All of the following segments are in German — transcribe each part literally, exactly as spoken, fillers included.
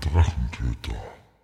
Drachentöter.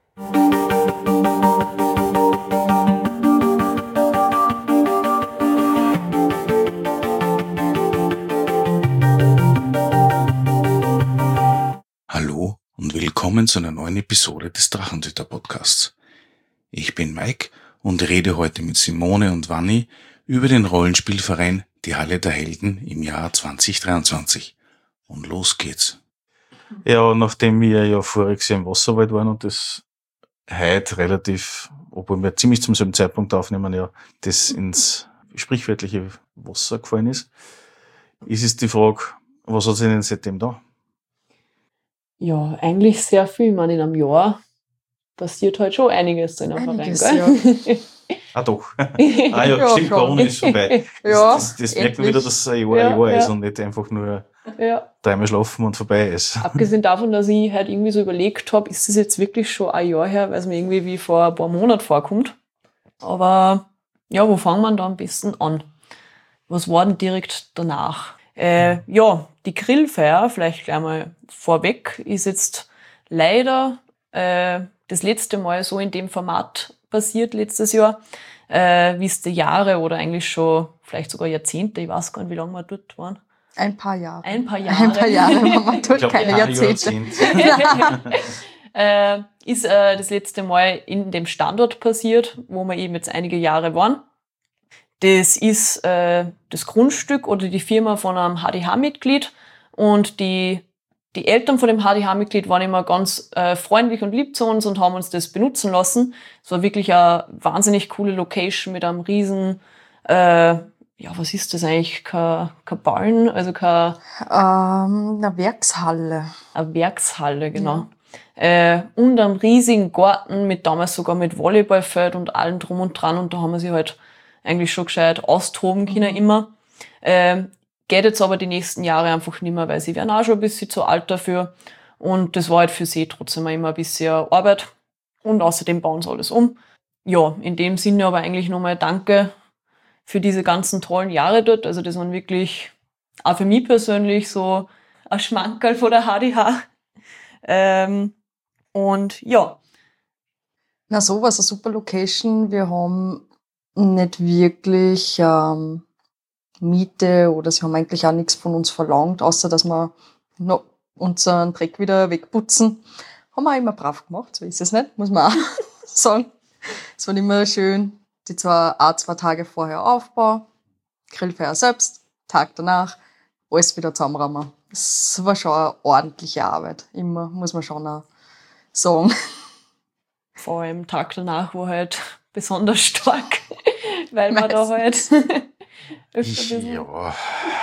Hallo und willkommen zu einer neuen Episode des Drachentöter Podcasts. Ich bin Mike und rede heute mit Simone und Vanni über den Rollenspielverein Die Halle der Helden im Jahr zwanzig dreiundzwanzig. Und los geht's. Ja, nachdem wir ja voriges Jahr im Wasserwald waren und das heute relativ, obwohl wir ziemlich zum selben Zeitpunkt aufnehmen, ja, das ins sprichwörtliche Wasser gefallen ist, ist es die Frage, was hat sich denn seitdem da? Ja, eigentlich sehr viel. Ich meine, in einem Jahr passiert halt schon einiges in einem Einiges, Verein, gell? Ah doch. ah ja, Ja, stimmt, schon. Corona ist vorbei. Ja, das das, das merkt man endlich. wieder, dass es ein Jahr, Ja, ein Jahr ist ja. und nicht einfach nur Ja. dreimal schlafen und vorbei ist. Abgesehen davon, dass ich halt irgendwie so überlegt habe, ist das jetzt wirklich schon ein Jahr her, weil es mir irgendwie wie vor ein paar Monaten vorkommt. Aber ja, wo fangen wir da am besten an? Was war denn direkt danach? Äh, ja, die Grillfeier, vielleicht gleich mal vorweg, ist jetzt leider äh, das letzte Mal so in dem Format passiert letztes Jahr, äh, wie es die Jahre oder eigentlich schon vielleicht sogar Jahrzehnte, ich weiß gar nicht, wie lange wir dort waren. Ein paar Jahre. Ein paar Jahre. Ein paar Jahre, man macht Ich dort glaub, keine ein Jahrzehnte. Jahrzehnt. äh, ist äh, das letzte Mal in dem Standort passiert, wo wir eben jetzt einige Jahre waren. Das ist äh, das Grundstück oder die Firma von einem H D H-Mitglied und die, die Eltern von dem H D H-Mitglied waren immer ganz äh, freundlich und lieb zu uns und haben uns das benutzen lassen. Es war wirklich eine wahnsinnig coole Location mit einem riesen, äh, ja, was ist das eigentlich? Kein, kein Ballen, also keine Ähm, eine Werkshalle. eine Werkshalle, genau. Äh, und einen riesigen Garten mit damals sogar mit Volleyballfeld und allem drum und dran. Und da haben wir sie halt eigentlich schon gescheit austoben können immer. Äh, geht jetzt aber die nächsten Jahre einfach nicht mehr, weil sie werden auch schon ein bisschen zu alt dafür. Und das war halt für sie trotzdem immer ein bisschen Arbeit. Und außerdem bauen sie alles um. Ja, in dem Sinne aber eigentlich nochmal Danke für diese ganzen tollen Jahre dort. Also das waren wirklich auch für mich persönlich so ein Schmankerl von der H D H. Ähm, und ja, Na, so war es eine super Location. Wir haben nicht wirklich ähm, Miete oder sie haben eigentlich auch nichts von uns verlangt, außer dass wir noch unseren Dreck wieder wegputzen. Haben wir auch immer brav gemacht, so ist es nicht, muss man auch sagen. Es war immer schön, die zwei, auch zwei Tage vorher Aufbau, Grillfeier selbst, Tag danach, alles wieder zusammenräumen. Das war schon eine ordentliche Arbeit, immer, muss man schon auch sagen. vor allem Tag danach war halt besonders stark, weil man da halt öfter bisschen... Ja.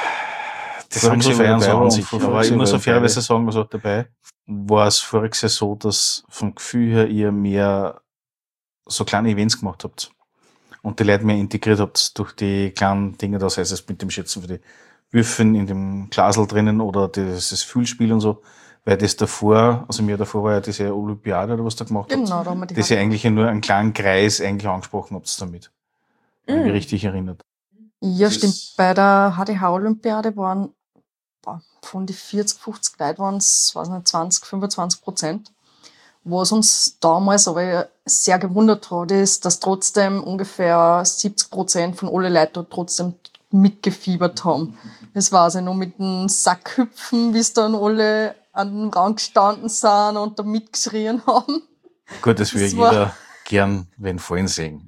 Das Voriges haben so Jahr Feiern so dabei an sich. und Aber voriges ich Jahr muss war auf fairerweise dabei. sagen, also dabei war es voriges Jahr so, dass vom Gefühl her ihr mehr so kleine Events gemacht habt. Und die Leute mehr integriert habt durch die kleinen Dinge, das heißt es mit dem Schätzen für die Würfeln in dem Glasl drinnen oder dieses Fühlspiel und so. Weil das davor, also mir davor war ja diese Olympiade oder was da gemacht habt. Genau, da haben wir die Das ihr eigentlich nur einen kleinen Kreis eigentlich angesprochen habt damit. Wenn ich mich Mm. richtig erinnert. Ja, Das stimmt. ist- Bei der H D H-Olympiade waren boah, von die vierzig, fünfzig Leute waren es, weiß nicht, zwanzig, fünfundzwanzig Prozent. Was uns damals aber sehr gewundert hat, ist, dass trotzdem ungefähr siebzig Prozent von allen Leuten dort trotzdem mitgefiebert haben. Das war also noch mit dem Sackhüpfen, wie es dann alle an den Rand gestanden sind und da mitgeschrien haben. Gut, das will Das war- jeder gern, wenn fallen sehen.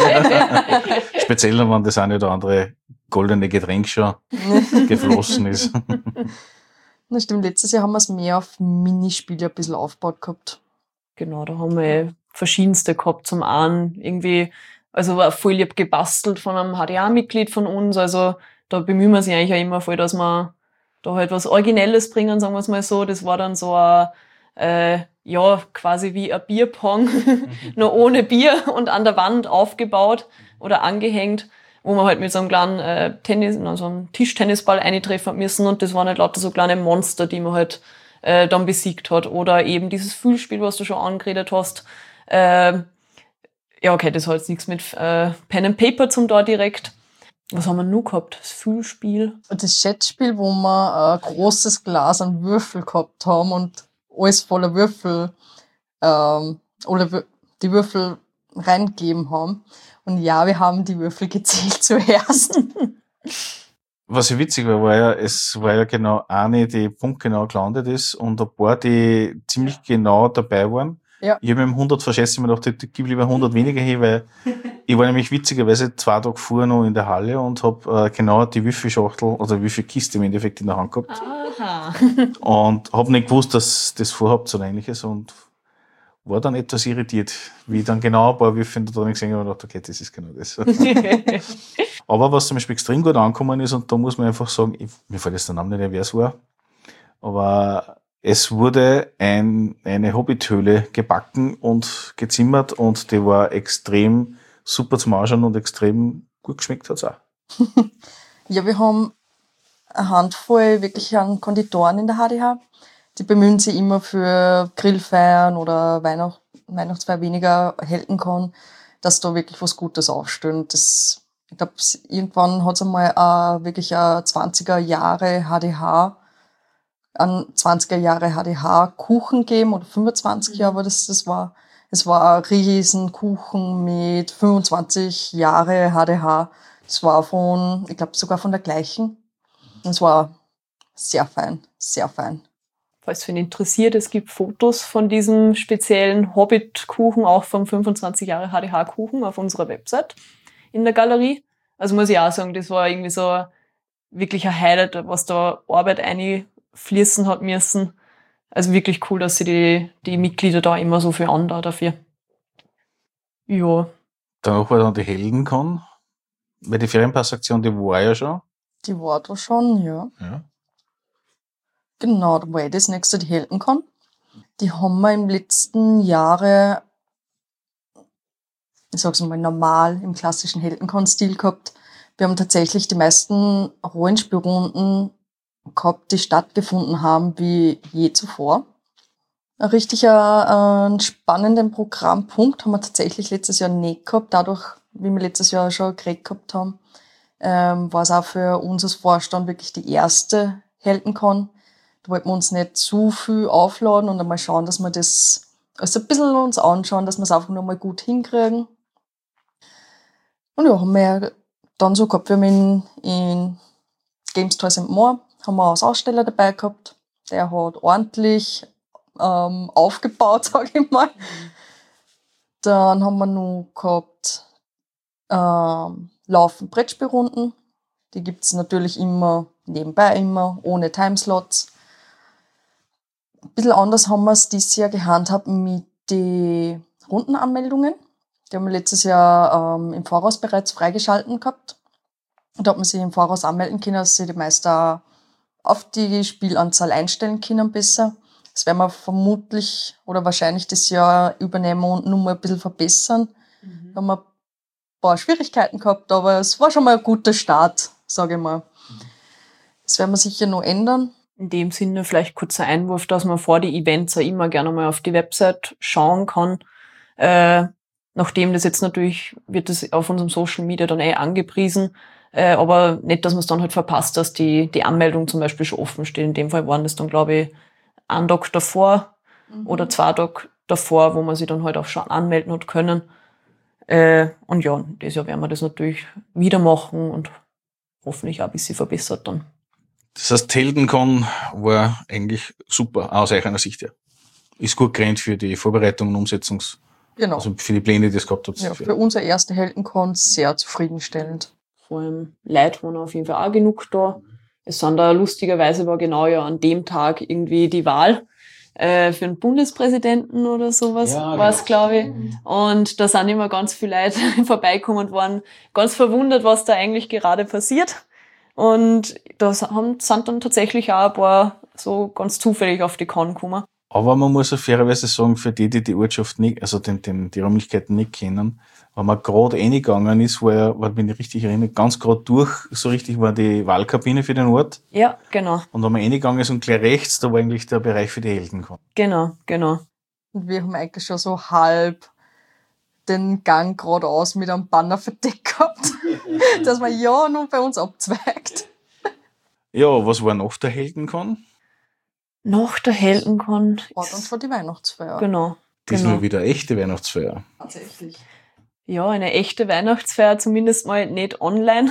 Speziell, wenn das eine oder andere goldene Getränk schon geflossen ist. Das stimmt, letztes Jahr haben wir es mehr auf Minispiele ein bisschen aufgebaut gehabt. Genau, da haben wir verschiedenste gehabt. Zum einen irgendwie, also war voll lieb gebastelt von einem H D A-Mitglied von uns. Also da bemühen wir sich eigentlich auch immer voll, dass wir da halt was Originelles bringen, sagen wir es mal so. Das war dann so ein, äh, ja, quasi wie ein Bierpong, nur ohne Bier und an der Wand aufgebaut oder angehängt, wo man halt mit so einem kleinen äh, Tennis, also einem Tischtennisball eintreffen müssen und das waren halt lauter so kleine Monster, die man halt äh, dann besiegt hat. Oder eben dieses Fühlspiel, was du schon angeredet hast. Äh, ja, okay, das hat jetzt nichts mit äh, Pen and Paper zum da direkt. Was haben wir noch gehabt? Das Fühlspiel. Das Schätzspiel, wo wir ein großes Glas an Würfel gehabt haben und alles voller Würfel, ähm, oder w- die Würfel reingegeben haben. Und ja, wir haben die Würfel gezählt zuerst. Was ja witzig war, war ja, es war ja genau eine, die punktgenau gelandet ist und ein paar, die ziemlich genau dabei waren. Ja. Ich habe mir im hundert verschätzt, ich mir gedacht, ich gebe lieber hundert weniger hin, weil ich war nämlich witzigerweise zwei Tage vorher noch in der Halle und habe äh, genau die Würfelschachtel, oder Würfelkiste im Endeffekt in der Hand gehabt. Aha. Und habe nicht gewusst, dass das vorhabt oder ähnliches und war dann etwas irritiert, wie ich dann genau ein paar Würfel da drin gesehen habe und dachte, okay, das ist genau das. Aber was zum Beispiel extrem gut angekommen ist, und da muss man einfach sagen, ich, mir fällt jetzt der Name nicht, wer es war, aber es wurde ein, eine Hobbithöhle gebacken und gezimmert und die war extrem super zum Anschauen und extrem gut geschmeckt hat's auch. Ja, wir haben eine Handvoll wirklich an Konditoren in der H D H. Die bemühen sich immer für Grillfeiern oder Weihnacht, Weihnachtsfeier weniger halten kann, dass da wirklich was Gutes aufstehen. Das, ich glaube, irgendwann hat es einmal äh, wirklich ein zwanziger Jahre H D H, ein zwanziger Jahre H D H Kuchen gegeben, oder fünfundzwanzig Jahre war das, das war. Es war ein riesen Kuchen mit fünfundzwanzig Jahre H D H. Das war von, ich glaube sogar von der gleichen. Es war sehr fein, sehr fein. Falls für ihn interessiert, es gibt Fotos von diesem speziellen Hobbit-Kuchen, auch vom fünfundzwanzig Jahre H D H-Kuchen auf unserer Website in der Galerie. Also muss ich auch sagen, das war irgendwie so wirklich ein Highlight, was da Arbeit einfließen hat müssen. Also wirklich cool, dass sie die, die Mitglieder da immer so viel an da dafür. Ja. Danach war dann die Heldencon, weil die Ferienpassaktion, die war ja schon. Die war da schon, ja. Ja. Genau, da war eh das nächste, die Heldencon. Die haben wir im letzten Jahre, ich sag's mal, normal im klassischen Heldencon-Stil gehabt. Wir haben tatsächlich die meisten Rollenspielrunden gehabt, die stattgefunden haben, wie je zuvor. Ein richtiger äh, spannenden Programmpunkt haben wir tatsächlich letztes Jahr nicht gehabt. Dadurch, wie wir letztes Jahr schon geredet gehabt haben, ähm, war es auch für uns als Vorstand wirklich die erste Heldencon. Da wollten wir uns nicht zu viel aufladen und einmal schauen, dass wir das also ein bisschen uns anschauen, dass wir es einfach nur mal gut hinkriegen. Und ja, haben wir ja dann so gehabt, wir haben in, in Games Toys and More haben wir als Aussteller dabei gehabt. Der hat ordentlich ähm, aufgebaut, sage ich mal. Dann haben wir noch gehabt ähm, Laufen Brettspielrunden. Die gibt's natürlich immer nebenbei, immer ohne Timeslots. Ein bisschen anders haben wir es dieses Jahr gehandhabt mit den Rundenanmeldungen. Die haben wir letztes Jahr ähm, im Voraus bereits freigeschalten gehabt. Und da hat man sich im Voraus anmelden können, dass sich die Meister auf die Spielanzahl einstellen können besser. Das werden wir vermutlich oder wahrscheinlich das Jahr übernehmen und nur mal ein bisschen verbessern. Mhm. Da haben wir ein paar Schwierigkeiten gehabt, aber es war schon mal ein guter Start, sage ich mal. Das werden wir sicher noch ändern. In dem Sinne vielleicht kurzer Einwurf, dass man vor die Events auch immer gerne mal auf die Website schauen kann. Äh, nachdem das jetzt natürlich, wird das auf unserem Social Media dann eh angepriesen, äh, aber nicht, dass man es dann halt verpasst, dass die, die Anmeldung zum Beispiel schon offen steht. In dem Fall waren das dann, glaube ich, ein Tag davor mhm. oder zwei Tage davor, wo man sich dann halt auch schon anmelden hat können. Äh, und ja, dieses Jahr werden wir das natürlich wieder machen und hoffentlich auch ein bisschen verbessert dann. Das heißt, Heldencon war eigentlich super, aus eurer Sicht her. Ist gut gerannt für die Vorbereitung und Umsetzungs... Genau. Also für die Pläne, die es gehabt hat. Ja, für unsere erste Heldencon sehr zufriedenstellend. Vor allem Leute waren auf jeden Fall auch genug da. Es sind da lustigerweise war genau ja an dem Tag irgendwie die Wahl äh, für einen Bundespräsidenten oder sowas, ja, war es, glaube ich. Und da sind immer ganz viele Leute vorbeigekommen und waren ganz verwundert, was da eigentlich gerade passiert. Und da haben, sind dann tatsächlich auch ein paar so ganz zufällig auf die Con gekommen. Aber man muss auch fairerweise sagen, für die, die die Ortschaft nicht, also den, den, die Räumlichkeiten nicht kennen, wenn man gerade reingegangen ist, war ja, wenn ich mich richtig erinnere, ganz gerade durch, so richtig war die Wahlkabine für den Ort. Ja, genau. Und wenn man reingegangen ist und gleich rechts, da war eigentlich der Bereich für die Heldencon. Genau, genau. Und wir haben eigentlich schon so halb den Gang geradeaus mit einem Banner verdeckt gehabt, dass man ja nur bei uns abzweigt. Ja, was war noch der Heldencon? Nach der Heldenkon. War dann vor die Weihnachtsfeier. Genau. Diesmal genau. wieder echte Weihnachtsfeier. Tatsächlich. Ja, eine echte Weihnachtsfeier, zumindest mal nicht online.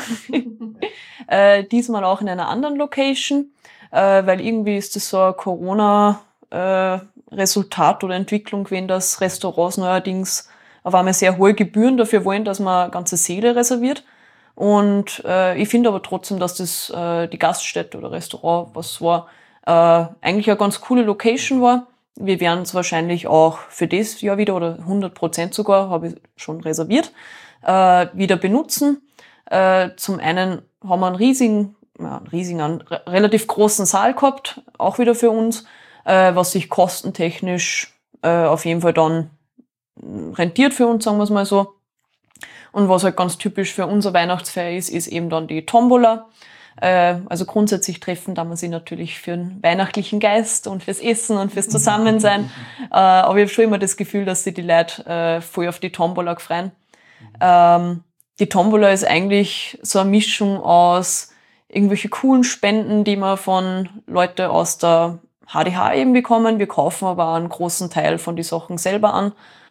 äh, diesmal auch in einer anderen Location, äh, weil irgendwie ist das so ein Corona-Resultat äh, oder Entwicklung gewesen, dass Restaurants neuerdings auf einmal sehr hohe Gebühren dafür wollen, dass man ganze Säle reserviert. Und äh, ich finde aber trotzdem, dass das äh, die Gaststätte oder Restaurant, was war, äh, eigentlich eine ganz coole Location war. Wir werden es wahrscheinlich auch für das Jahr wieder, oder hundert Prozent sogar, habe ich schon reserviert, äh, wieder benutzen. Äh, zum einen haben wir einen riesigen, ja, einen riesigen, einen re- relativ großen Saal gehabt, auch wieder für uns, äh, was sich kostentechnisch äh, auf jeden Fall dann rentiert für uns, sagen wir es mal so. Und was halt ganz typisch für unser Weihnachtsfeier ist, ist eben dann die Tombola. Äh, also grundsätzlich treffen da man sich natürlich für einen weihnachtlichen Geist und fürs Essen und fürs Zusammensein. äh, aber ich habe schon immer das Gefühl, dass sich die Leute äh, voll auf die Tombola freuen. Ähm, die Tombola ist eigentlich so eine Mischung aus irgendwelche coolen Spenden, die wir von Leuten aus der H D H eben bekommen. Wir kaufen aber einen großen Teil von den Sachen selber an.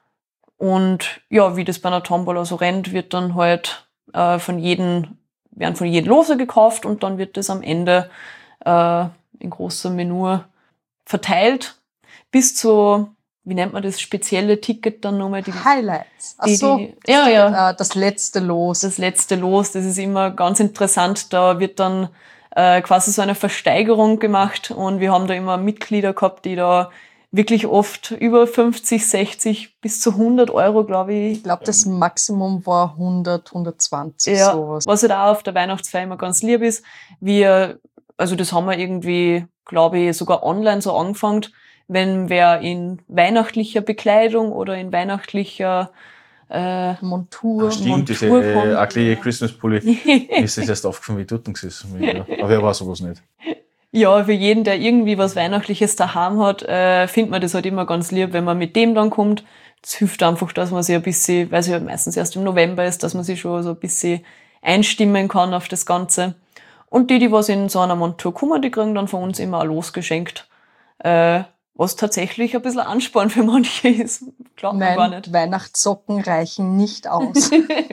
Und ja, wie das bei einer Tombola so rennt, wird dann halt äh, von jedem, werden von jedem Lose gekauft und dann wird das am Ende äh, in großem Menü verteilt. Bis zu, wie nennt man das, spezielle Ticket dann nochmal? Die, Highlights. Ach die, so, die, ja, ja. äh, das letzte Los. Das letzte Los, das ist immer ganz interessant. Da wird dann äh, quasi so eine Versteigerung gemacht und wir haben da immer Mitglieder gehabt, die da wirklich oft über fünfzig, sechzig bis zu hundert Euro, glaube ich. Ich glaube, das Maximum war hundert, hundertzwanzig, Ja, sowas. was halt auch auf der Weihnachtsfeier immer ganz lieb ist. Wir, also das haben wir irgendwie, glaube ich, sogar online so angefangen, wenn wer in weihnachtlicher Bekleidung oder in weihnachtlicher äh, Montur. Ach, stimmt, diese Montur äh, kommt. ugly Christmas Pulli. Mir ist das erst aufgefallen, wie dort ist. Aber wer war sowas nicht? Ja, für jeden, der irgendwie was Weihnachtliches daheim hat, äh, findet man das halt immer ganz lieb, wenn man mit dem dann kommt. Das hilft einfach, dass man sich ein bisschen, weil es ja meistens erst im November ist, dass man sich schon so ein bisschen einstimmen kann auf das Ganze. Und die, die was in so einer Montur kommen, die kriegen dann von uns immer ein Los geschenkt. Äh, was tatsächlich ein bisschen Ansporn für manche ist. Glaubt man gar Nein, nicht. Weihnachtssocken reichen nicht aus.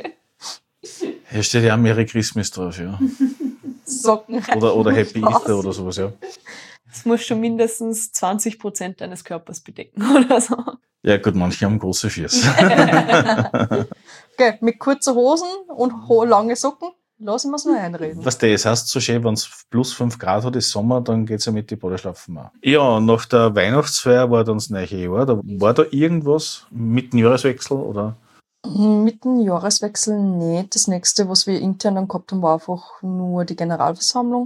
Hier steht ja auch Merry Christmas drauf, ja. Socken reichen Oder, oder Happy nicht aus. Easter oder sowas, ja. Das muss schon mindestens zwanzig Prozent deines Körpers bedecken oder so. Ja gut, manche haben große Füße. Okay, mit kurzen Hosen und ho- lange Socken lassen wir es noch einreden. Was das heißt, so schön, wenn es plus fünf Grad hat, ist Sommer, dann geht's ja mit die Badeschlafen auch. Ja, nach der Weihnachtsfeier war dann das neue Jahr. Da war da irgendwas mit dem Jahreswechsel, oder? Mit dem Jahreswechsel nicht. Das nächste, was wir intern dann gehabt haben, war einfach nur die Generalversammlung.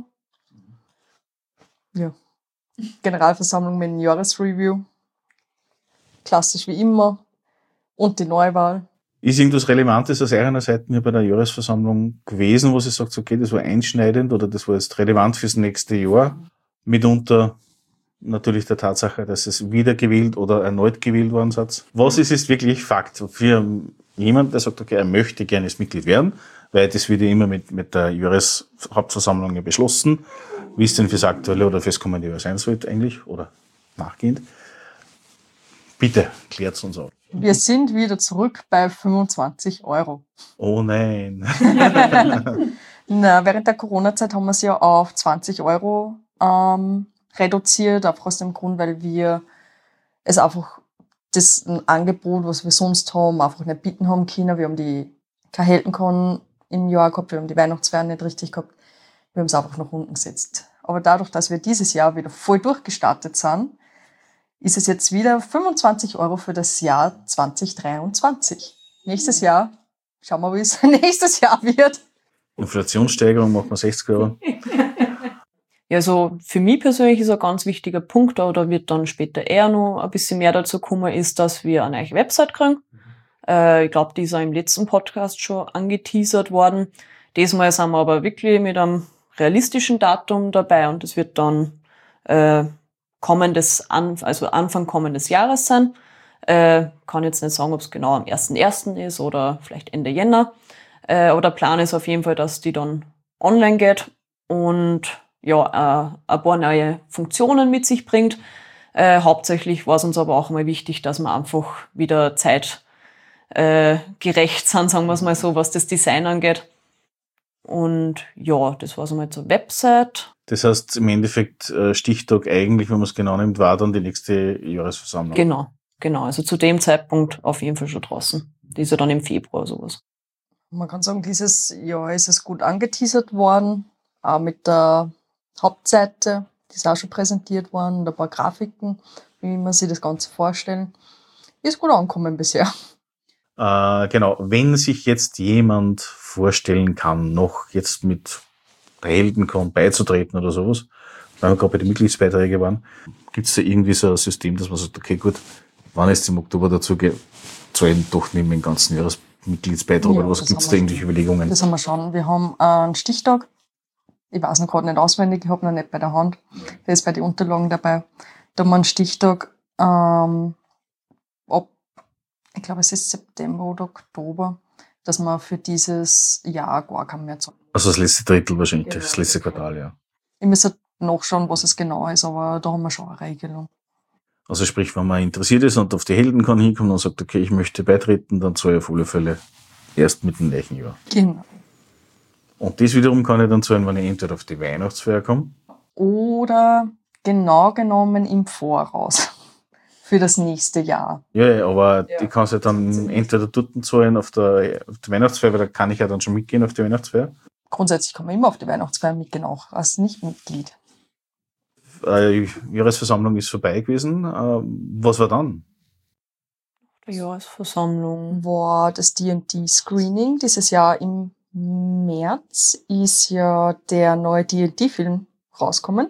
Ja. Generalversammlung mit dem Jahresreview. Klassisch wie immer. Und die Neuwahl. Ist irgendwas Relevantes aus eurer Seite hier bei der Jahresversammlung gewesen, wo sie sagt, okay, das war einschneidend oder das war jetzt relevant fürs nächste Jahr? Mitunter natürlich der Tatsache, dass es wiedergewählt oder erneut gewählt worden seid. Was ist jetzt wirklich Fakt für jemanden, der sagt, okay, er möchte gerne das Mitglied werden, weil das wird ja immer mit, mit der Jahreshauptversammlung ja beschlossen, wie es denn fürs aktuelle oder fürs kommende Jahr sein sollte eigentlich oder nachgehend. Bitte, klärt's uns auf. Wir sind wieder zurück bei fünfundzwanzig Euro. Oh nein. Na, während der Corona-Zeit haben wir es ja auf zwanzig Euro ähm, reduziert, einfach aus dem Grund, weil wir es einfach das ein Angebot, was wir sonst haben, einfach nicht bieten haben können. Wir haben die keine Heldenkon im Jahr gehabt, wir haben die Weihnachtsfeier nicht richtig gehabt. Wir haben es einfach nach unten gesetzt. Aber dadurch, dass wir dieses Jahr wieder voll durchgestartet sind, ist es jetzt wieder fünfundzwanzig Euro für das Jahr zwanzig dreiundzwanzig. Nächstes Jahr, schauen wir, wie es nächstes Jahr wird. Inflationssteigerung macht man sechzig Euro. Ja, also für mich persönlich ist ein ganz wichtiger Punkt, oder wird dann später eher noch ein bisschen mehr dazu kommen, ist, dass wir eine neue Website kriegen. Äh, ich glaube, die ist auch im letzten Podcast schon angeteasert worden. Diesmal sind wir aber wirklich mit einem realistischen Datum dabei und es wird dann äh, kommendes, An- also Anfang kommendes Jahres sein. Äh, kann jetzt nicht sagen, ob es genau am ersten ersten ist oder vielleicht Ende Jänner. Äh, aber der Plan ist auf jeden Fall, dass die dann online geht und ja, äh, ein paar neue Funktionen mit sich bringt. Äh, hauptsächlich war es uns aber auch mal wichtig, dass wir einfach wieder zeitgerecht äh, gerecht sind, sagen wir es mal so, was das Design angeht. Und ja, das war so mal zur Website. Das heißt, im Endeffekt äh, Stichtag eigentlich, wenn man es genau nimmt, war dann die nächste Jahresversammlung. Genau, genau. Also zu dem Zeitpunkt auf jeden Fall schon draußen. Die ist ja dann im Februar sowas. Man kann sagen, dieses Jahr ist es gut angeteasert worden, auch mit der Hauptseite, die ist auch schon präsentiert worden, und ein paar Grafiken, wie man sich das Ganze vorstellen. Ist gut angekommen bisher. Äh, genau, wenn sich jetzt jemand vorstellen kann, noch jetzt mit der Heldencon beizutreten oder sowas, weil wir gerade bei den Mitgliedsbeiträgen waren, gibt es da irgendwie so ein System, dass man sagt, okay, gut, wann ist es im Oktober dazu geht, zahlen doch neben dem ganzen Jahresmitgliedsbeitrag Ja, oder was, das gibt es haben da wir irgendwelche schon. Überlegungen? Das haben wir schon. Wir haben einen Stichtag. Ich weiß noch gerade nicht auswendig, ich habe noch nicht bei der Hand. Der ist bei den Unterlagen dabei. Da haben wir einen Stichtag ähm, ab, ich glaube, es ist September oder Oktober, dass man für dieses Jahr gar keinen mehr zahlen. Also das letzte Drittel wahrscheinlich, Genau. das letzte Quartal, ja. Ich muss halt nachschauen, was es genau ist, aber da haben wir schon eine Regelung. Also sprich, wenn man interessiert ist und auf die Heldencon hinkommt und sagt, okay, ich möchte beitreten, dann zahle ich auf alle Fälle erst mit dem gleichen Jahr. Genau. Und das wiederum kann ich dann zahlen, wenn ich entweder auf die Weihnachtsfeier komme. Oder genau genommen im Voraus für das nächste Jahr. Ja, ja, aber Ja. die kannst du dann entweder dort zahlen auf der, auf der Weihnachtsfeier, weil da kann ich ja dann schon mitgehen auf die Weihnachtsfeier. Grundsätzlich kann man immer auf die Weihnachtsfeier mitgehen, auch als Nichtmitglied. Äh, Jahresversammlung ist vorbei gewesen. Äh, was war dann? Die Jahresversammlung. War das D und D-Screening. Dieses Jahr im März ist ja der neue D und D-Film rausgekommen.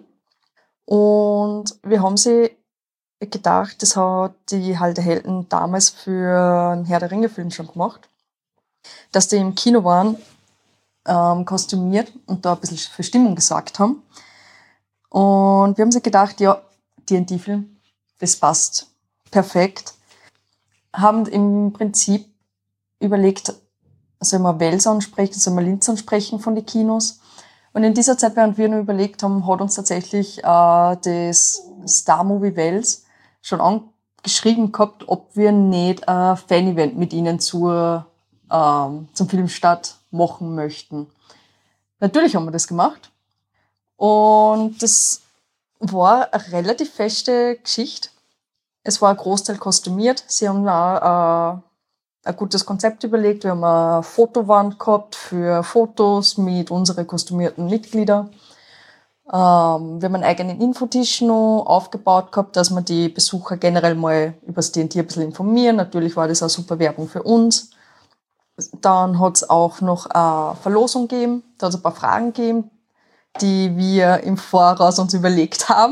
Und wir haben sie gedacht, das hat die Halde Helden damals für einen Herr der Ringe-Film schon gemacht, dass die im Kino waren, ähm, kostümiert und da ein bisschen für Stimmung gesorgt haben. Und wir haben sie gedacht, ja, D und D-Film, das passt perfekt. Haben im Prinzip überlegt, sollen wir Wels ansprechen, sollen wir Linz ansprechen von den Kinos. Und in dieser Zeit, während wir noch überlegt haben, hat uns tatsächlich äh, das Star-Movie Wels schon angeschrieben gehabt, ob wir nicht ein Fan-Event mit ihnen zur, ähm, zum Filmstart machen möchten. Natürlich haben wir das gemacht. Und das war eine relativ feste Geschichte. Es war ein Großteil kostümiert. Sie haben auch äh, ein gutes Konzept überlegt. Wir haben eine Fotowand gehabt für Fotos mit unseren kostümierten Mitgliedern. Ähm, wir haben einen eigenen Infotisch noch aufgebaut gehabt, dass wir die Besucher generell mal über das D und D ein bisschen informieren. Natürlich war das auch super Werbung für uns. Dann hat es auch noch eine Verlosung gegeben. Da hat es ein paar Fragen gegeben, die wir im Voraus uns überlegt haben.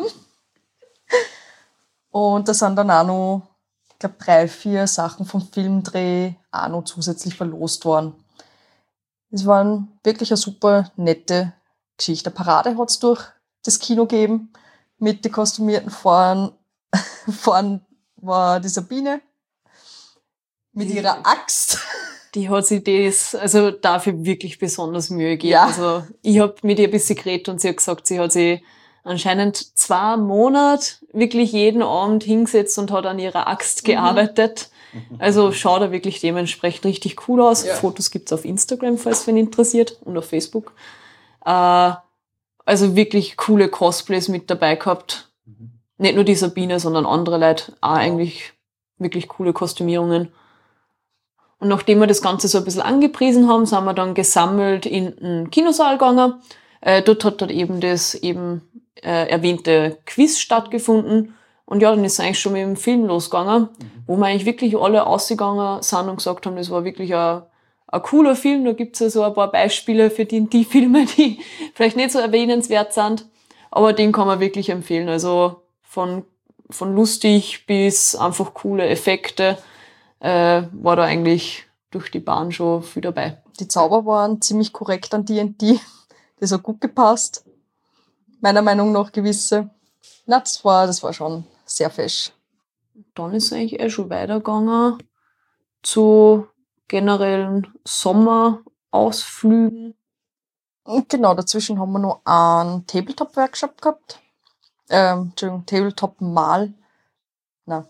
Und da sind dann auch noch, ich glaube, drei, vier Sachen vom Filmdreh auch noch zusätzlich verlost worden. Es war wirklich eine super nette Geschichte. Eine Parade hat es durch das Kino gegeben mit den kostümierten Fahrern. Vorn war die Sabine mit ihrer Axt. Die hat sich das, also dafür wirklich besonders Mühe gegeben. Ja. Also ich habe mit ihr ein bisschen geredet und sie hat gesagt, sie hat sich anscheinend zwei Monate wirklich jeden Abend hingesetzt und hat an ihrer Axt gearbeitet. Mhm. Also schaut er wirklich dementsprechend richtig cool aus. Ja. Fotos gibt's auf Instagram, falls wen interessiert, und auf Facebook. Äh, also wirklich coole Cosplays mit dabei gehabt. Mhm. Nicht nur die Sabine, sondern andere Leute. Auch ja. Eigentlich wirklich coole Kostümierungen. Und nachdem wir das Ganze so ein bisschen angepriesen haben, sind wir dann gesammelt in den Kinosaal gegangen. Äh, dort hat dann eben das eben äh, erwähnte Quiz stattgefunden. Und ja, dann ist es eigentlich schon mit dem Film losgegangen, mhm. wo wir eigentlich wirklich alle ausgegangen sind und gesagt haben, das war wirklich ein, ein cooler Film. Da gibt's ja so ein paar Beispiele für die, die Filme, die vielleicht nicht so erwähnenswert sind. Aber den kann man wirklich empfehlen. Also von, von lustig bis einfach coole Effekte äh, war da eigentlich durch die Bahn schon viel dabei. Die Zauber waren ziemlich korrekt an D und D. Das hat gut gepasst. Meiner Meinung nach gewisse. Na, das war, das war schon sehr fesch. Dann ist es eigentlich eh schon weitergegangen zu generellen Sommerausflügen. Und genau, dazwischen haben wir noch einen Tabletop-Workshop gehabt. Ähm, Entschuldigung, Tabletop-Mal. Nein,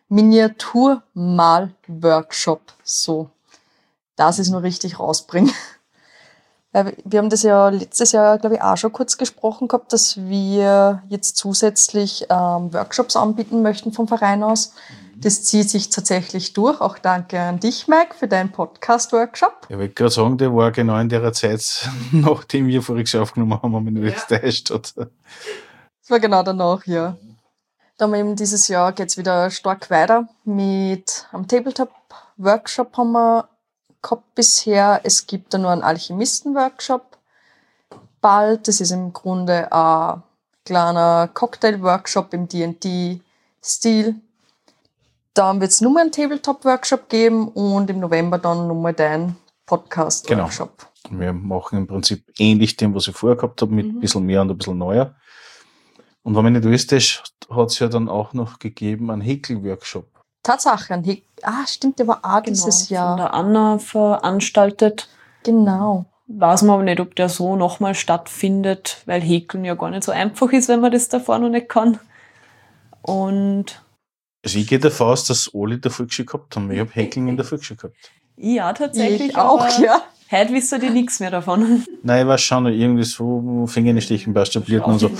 Miniatur-Mal-Workshop. So, dass ich es noch richtig rausbringe. Wir haben das ja letztes Jahr, glaube ich, auch schon kurz gesprochen gehabt, dass wir jetzt zusätzlich ähm, Workshops anbieten möchten vom Verein aus. Das zieht sich tatsächlich durch. Auch danke an dich, Mike, für deinen Podcast-Workshop. Ich wollte gerade sagen, der war genau in der Zeit, nachdem wir voriges Jahr aufgenommen haben, wenn mich nicht täuscht hat. Das war genau danach, ja. Dann eben dieses Jahr geht's wieder stark weiter mit einem Tabletop-Workshop haben wir gehabt bisher. Es gibt da nur einen Alchemisten-Workshop bald. Das ist im Grunde ein kleiner Cocktail-Workshop im D und D-Stil. Dann wird es nur mal einen Tabletop-Workshop geben und im November dann nochmal dein Podcast-Workshop. Genau. Wir machen im Prinzip ähnlich dem, was ich vorher gehabt habe, mit mhm. ein bisschen mehr und ein bisschen neuer. Und wenn man nicht alles ist, hat es ja dann auch noch gegeben einen Häkel-Workshop. Tatsache, ein Häkel. Ah, stimmt, der war auch genau, dieses Jahr. Von der Anna veranstaltet. Genau. Weiß man aber nicht, ob der so nochmal stattfindet, weil Häkeln ja gar nicht so einfach ist, wenn man das davor noch nicht kann. Und also ich gehe davon aus, dass alle in der Volksschule gehabt haben. Ich habe Häkeln in der Volksschule gehabt. Ja, tatsächlich. Ich auch, ja. Heute wissen die nichts mehr davon. Nein, ich weiß schon, irgendwie so Fingerstichen bei Stablierten und so.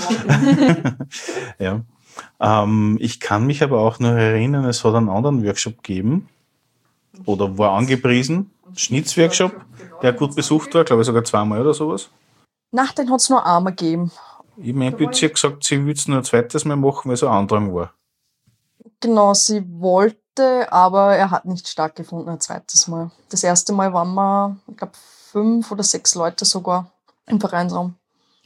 Ja. Ähm, ich kann mich aber auch noch erinnern, es hat einen anderen Workshop gegeben oder war angepriesen, Schnitzworkshop, der gut besucht war, glaube ich sogar zweimal oder sowas. Nach den hat es nur einmal gegeben. Ich meine, sie hat gesagt, sie würde es nur ein zweites Mal machen, weil so ein Andrang war. Genau, sie wollte, aber er hat nicht stattgefunden ein zweites Mal. Das erste Mal waren wir, ich glaube, fünf oder sechs Leute sogar im Vereinsraum.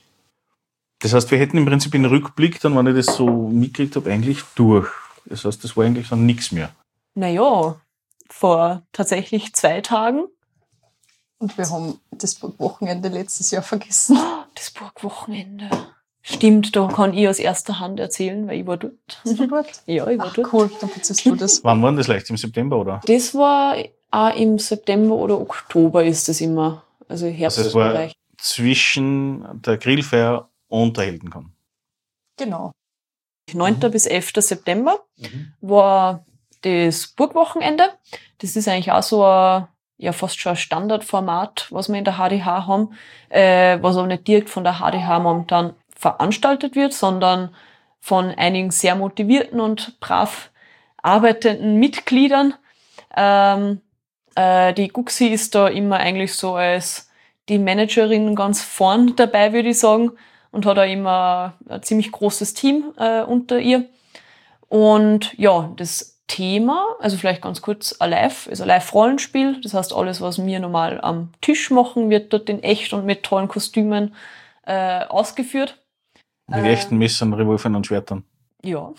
Das heißt, wir hätten im Prinzip den Rückblick, dann, wenn ich das so mitgekriegt habe, eigentlich durch. Das heißt, das war eigentlich dann nichts mehr. Naja, vor tatsächlich zwei Tagen. Und wir haben das Burgwochenende letztes Jahr vergessen. Das Burgwochenende. Stimmt, da kann ich aus erster Hand erzählen, weil ich war dort. Bist du dort? Ja, ich war Ach, dort. Cool, dann erzählst du das. Wann war das leicht? Im September, oder? Das war auch im September oder Oktober ist das immer. Also Herbstbereich. Also es war zwischen der Grillfeier und der Heldenkon. Genau. neunten bis elften September mhm. war das Burgwochenende. Das ist eigentlich auch so ein, ja, fast schon ein Standardformat, was wir in der H D H haben, äh, was aber nicht direkt von der H D H momentan veranstaltet wird, sondern von einigen sehr motivierten und brav arbeitenden Mitgliedern. Ähm, äh, die Guxi ist da immer eigentlich so als die Managerin ganz vorn dabei, würde ich sagen, und hat auch immer ein ziemlich großes Team äh, unter ihr. Und ja, das Thema, also vielleicht ganz kurz, ein Live, ist ein Live-Rollenspiel. Das heißt, alles, was wir normal am Tisch machen, wird dort in echt und mit tollen Kostümen äh, ausgeführt. Mit äh, echten Messern, Revolvern und Schwertern. Ja.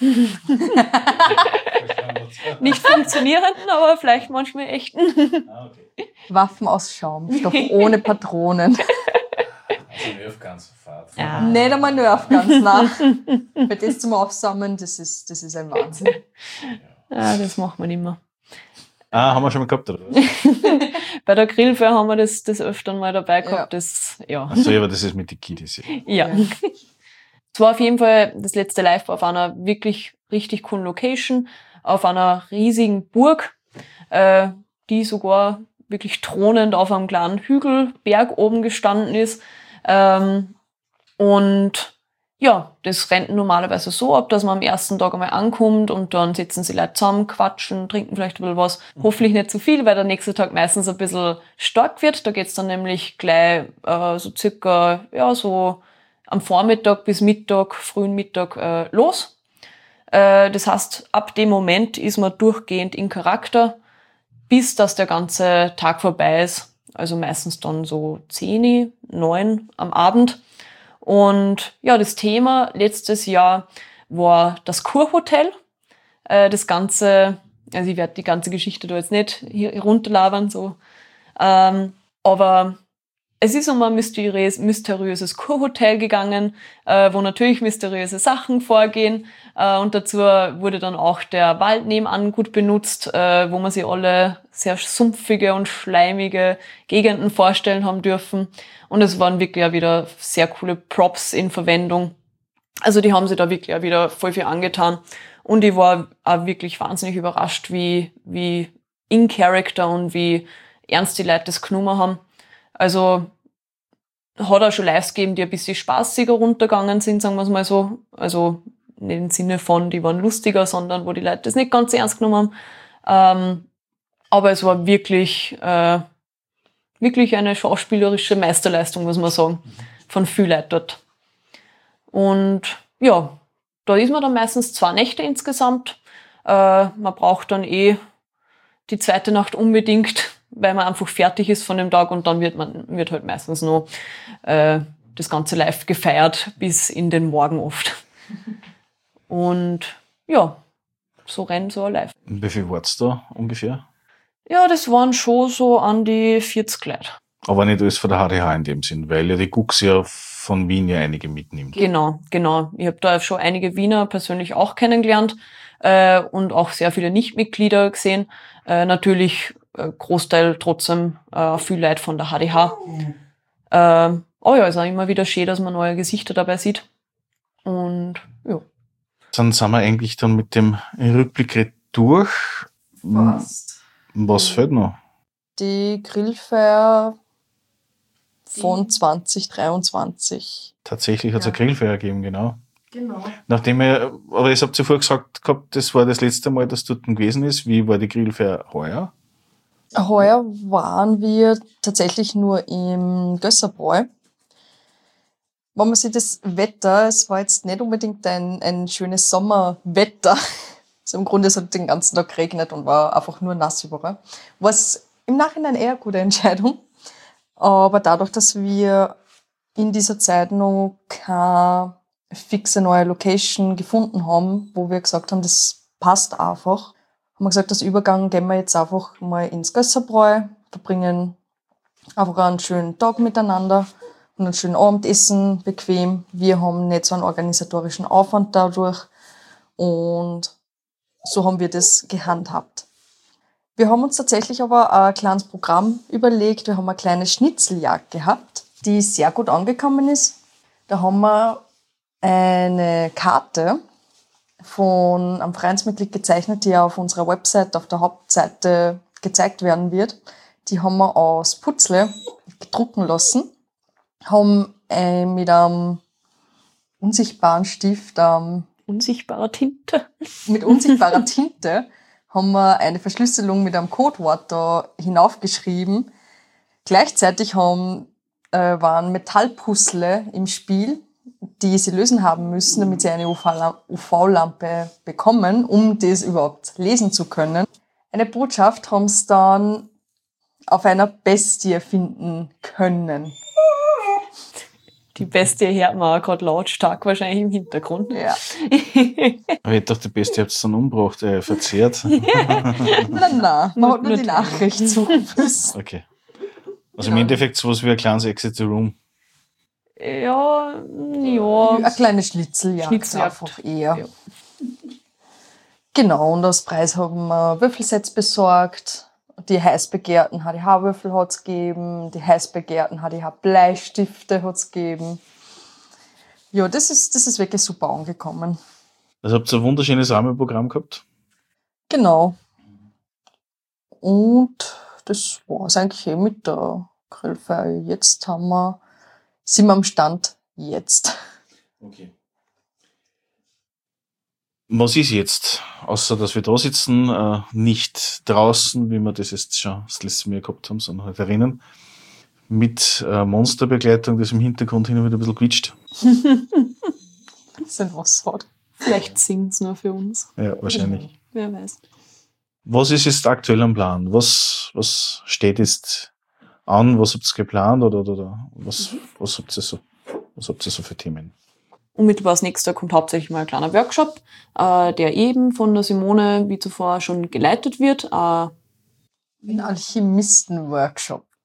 Nicht funktionierenden, aber vielleicht manchmal echten. Ah, okay. Waffen aus Schaumstoff, ohne Patronen. Also Nerfguns verfahrt. Ja. Nicht einmal Nerfguns, nein. Weil das zum Aufsammeln, das ist, das ist ein Wahnsinn. Ja, das macht man immer. Ah, haben wir schon mal gehabt, oder was? Bei der Grillfeier haben wir das, das öfter mal dabei gehabt. Ja. Das, ja. Achso, aber das ist mit den Kiddies. Ja. Ja. Es war auf jeden Fall das letzte Live auf einer wirklich richtig coolen Location, auf einer riesigen Burg, äh, die sogar wirklich thronend auf einem kleinen Hügelberg oben gestanden ist. Ähm, und ja, das rennt normalerweise so ab, dass man am ersten Tag einmal ankommt und dann sitzen sie Leute zusammen, quatschen, trinken vielleicht ein bisschen was. Hoffentlich nicht zu viel, weil der nächste Tag meistens ein bisschen stark wird. Da geht's dann nämlich gleich äh, so circa, ja, so am Vormittag bis Mittag, frühen Mittag äh, los. Äh, das heißt, ab dem Moment ist man durchgehend in Charakter, bis dass der ganze Tag vorbei ist. Also meistens dann so zehn, neun am Abend. Und ja, das Thema letztes Jahr war das Kurhotel. Äh, das Ganze, also ich werde die ganze Geschichte da jetzt nicht hier runterlabern, so. Ähm, aber es ist um ein mysteriös, mysteriöses Kurhotel gegangen, äh, wo natürlich mysteriöse Sachen vorgehen. Äh, und dazu wurde dann auch der Wald nebenan gut benutzt, äh, wo man sich alle sehr sumpfige und schleimige Gegenden vorstellen haben dürfen. Und es waren wirklich auch wieder sehr coole Props in Verwendung. Also die haben sich da wirklich auch wieder voll viel angetan. Und ich war auch wirklich wahnsinnig überrascht, wie, wie in Character und wie ernst die Leute das genommen haben. Also hat auch schon Lives gegeben, die ein bisschen spaßiger runtergegangen sind, sagen wir es mal so. Also nicht im Sinne von, die waren lustiger, sondern wo die Leute das nicht ganz ernst genommen haben. Ähm, aber es war wirklich, äh, wirklich eine schauspielerische Meisterleistung, muss man sagen, von vielen Leuten dort. Und ja, da ist man dann meistens zwei Nächte insgesamt. Äh, man braucht dann eh die zweite Nacht unbedingt, weil man einfach fertig ist von dem Tag und dann wird man wird halt meistens noch äh, das Ganze live gefeiert bis in den Morgen oft. Und ja, so rennen so live. Und wie viel war's da ungefähr? Ja, das waren schon so an die vierzig Leute. Aber nicht alles von der H D H in dem Sinn, weil ja die Gux ja von Wien ja einige mitnimmt. Genau, genau. Ich habe da schon einige Wiener persönlich auch kennengelernt äh, und auch sehr viele Nichtmitglieder gesehen. Äh, natürlich äh, Großteil trotzdem äh, viel Leute von der H D H. Mhm. Äh, aber ja, es ist auch immer wieder schön, dass man neue Gesichter dabei sieht. Und ja. Dann sind wir eigentlich dann mit dem Rückblick durch. Fast. Was fehlt noch? Die Grillfeier von zwanzig dreiundzwanzig. Tatsächlich hat es Ja. eine Grillfeier gegeben, genau. Genau. Nachdem ihr, aber das habt ihr vorher gesagt gehabt, das war das letzte Mal, dass dort gewesen ist. Wie war die Grillfeier heuer? Heuer waren wir tatsächlich nur im Gösserbräu. Wenn man sich das Wetter, es war jetzt nicht unbedingt ein, ein schönes Sommerwetter. Also im Grunde es hat den ganzen Tag geregnet und war einfach nur nass überall. Was im Nachhinein eher eine gute Entscheidung. Aber dadurch, dass wir in dieser Zeit noch keine fixe neue Location gefunden haben, wo wir gesagt haben, das passt einfach, haben wir gesagt, als Übergang gehen wir jetzt einfach mal ins Gösserbräu, verbringen einfach einen schönen Tag miteinander und einen schönen Abendessen, bequem. Wir haben nicht so einen organisatorischen Aufwand dadurch und so haben wir das gehandhabt. Wir haben uns tatsächlich aber ein kleines Programm überlegt. Wir haben eine kleine Schnitzeljagd gehabt, die sehr gut angekommen ist. Da haben wir eine Karte von einem Vereinsmitglied gezeichnet, die auf unserer Website, auf der Hauptseite gezeigt werden wird. Die haben wir aus Putzle gedrucken lassen, haben äh, mit einem unsichtbaren Stift, ähm, Unsichtbare Tinte. mit unsichtbarer Tinte, haben wir eine Verschlüsselung mit einem Codewort da hinaufgeschrieben. Gleichzeitig haben, äh, waren Metallpuzzle im Spiel, die sie lösen haben müssen, damit sie eine U V-Lampe bekommen, um das überhaupt lesen zu können. Eine Botschaft haben sie dann auf einer Bestie finden können. Die Bestie hört man auch gerade lautstark wahrscheinlich im Hintergrund. Ja. Aber ich dachte, die Beste habt ihr dann umgebracht, äh, verzehrt. Nein, nein, man hat nur die Nachricht suchen müssen. Okay. Also im Endeffekt sowas wie ein kleines Exit the Room. Ja, ja. Eine kleine Schnitzeljagd, Schnitzeljagd. einfach eher. Ja. Genau, und als Preis haben wir Würfelsets besorgt. Die heiß begehrten H D H-Würfel hat es gegeben, die heiß begehrten H D H-Bleistifte hat es gegeben. Ja, das ist, das ist wirklich super angekommen. Also habt ihr ein wunderschönes Rahmenprogramm gehabt? Genau. Und das war es eigentlich eh mit der Grillfeier. Jetzt haben wir, sind wir am Stand jetzt. Okay. Was ist jetzt? Außer, dass wir da sitzen, äh, nicht draußen, wie wir das jetzt schon das letzte Mal gehabt haben, sondern halt drinnen. Mit äh, Monsterbegleitung, das im Hintergrund hin und wieder ein bisschen quietscht. Das ist was hat. Vielleicht singt's nur für uns. Ja, wahrscheinlich. Wer weiß. Was ist jetzt aktuell am Plan? Was, was steht jetzt an? Was habt ihr geplant? Oder, oder, oder was, was habt ihr so, was habt ihr so für Themen? Unmittelbar als nächster kommt hauptsächlich mal ein kleiner Workshop, äh, der eben von der Simone, wie zuvor, schon geleitet wird. Äh, Ein Alchemisten-Workshop.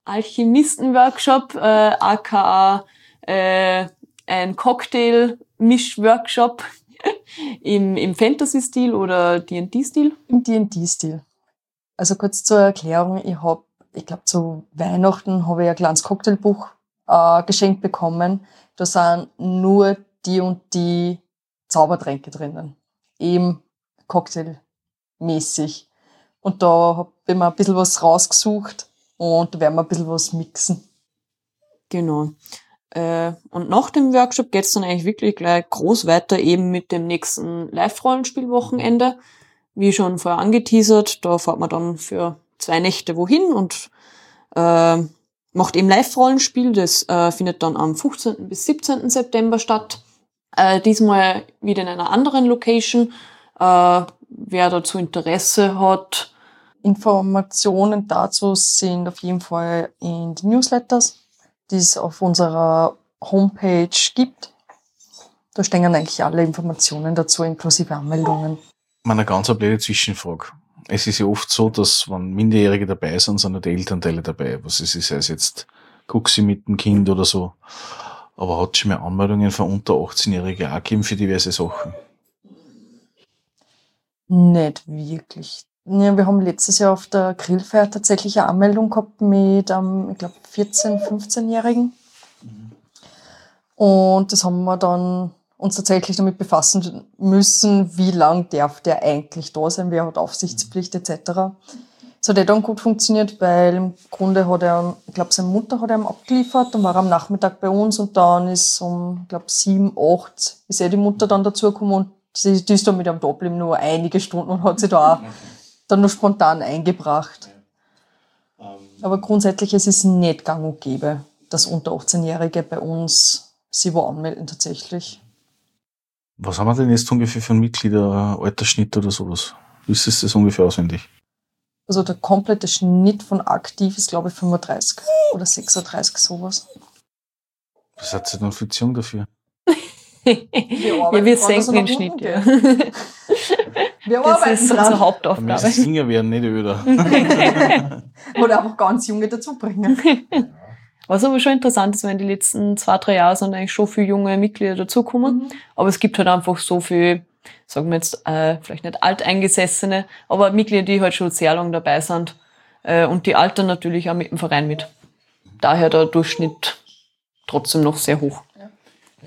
Alchemisten-Workshop, äh, aka äh, ein Cocktail-Misch-Workshop im, im Fantasy-Stil oder D und D-Stil? Im D und D-Stil. Also kurz zur Erklärung, ich habe, ich glaube zu Weihnachten habe ich ein kleines Cocktailbuch äh, geschenkt bekommen. Da sind nur die und die Zaubertränke drinnen. Eben cocktailmäßig. Und da habe ich mir ein bisschen was rausgesucht und da werden wir ein bisschen was mixen. Genau. Äh, und nach dem Workshop geht's dann eigentlich wirklich gleich groß weiter eben mit dem nächsten Live-Rollenspiel-Wochenende. Wie schon vorher angeteasert, da fährt man dann für zwei Nächte wohin und äh, macht eben Live-Rollenspiel. Das äh, findet dann am fünfzehnten bis siebzehnten September statt. Äh, diesmal wieder in einer anderen Location. Äh, wer dazu Interesse hat. Informationen dazu sind auf jeden Fall in den Newsletters, die es auf unserer Homepage gibt. Da stehen eigentlich alle Informationen dazu, inklusive Anmeldungen. Meine ganz eine blöde Zwischenfrage. Es ist ja oft so, dass wenn Minderjährige dabei sind, sind auch die Elternteile dabei. Was ist es, sei es jetzt Guxi mit dem Kind oder so. Aber hat es schon mal Anmeldungen von unter achtzehn-Jährigen auch gegeben für diverse Sachen? Nicht wirklich. Ja, wir haben letztes Jahr auf der Grillfeier tatsächlich eine Anmeldung gehabt mit einem, ich glaube, vierzehn-, fünfzehnjährigen. Mhm. Und das haben wir dann uns tatsächlich damit befassen müssen, wie lang darf der eigentlich da sein, wer hat Aufsichtspflicht et cetera. Das hat eh dann gut funktioniert, weil im Grunde hat er, ich glaube, seine Mutter hat er ihm abgeliefert, dann war er am Nachmittag bei uns und dann ist um, ich glaube, sieben, acht ist eh die Mutter dann dazugekommen und die, die ist dann mit ihm da geblieben, nur einige Stunden und hat sich da auch dann nur spontan eingebracht. Aber grundsätzlich es ist nicht gang und gäbe, dass unter achtzehn-Jährige bei uns sie wo anmelden tatsächlich. Was haben wir denn jetzt ungefähr für einen Mitglieder, Altersschnitt oder sowas? Wissest du das ungefähr auswendig? Also der komplette Schnitt von aktiv ist, glaube ich, fünfunddreißig oder sechsunddreißig, sowas. Was hat sie denn für Beziehung dafür? Wir ja, wir senken den Schnitt, ja. Wir das ist unsere Hauptaufgabe. Wir müssen Singer werden, nicht öder. Oder einfach ganz Junge dazu bringen. Was aber schon interessant ist, wenn die letzten zwei, drei Jahre sind eigentlich schon viele junge Mitglieder dazukommen. Mhm. Aber es gibt halt einfach so viel, sagen wir jetzt, äh, vielleicht nicht alteingesessene, aber Mitglieder, die halt schon sehr lange dabei sind. Äh, und die altern natürlich auch mit dem Verein mit. Daher der Durchschnitt trotzdem noch sehr hoch. Ja. Ja.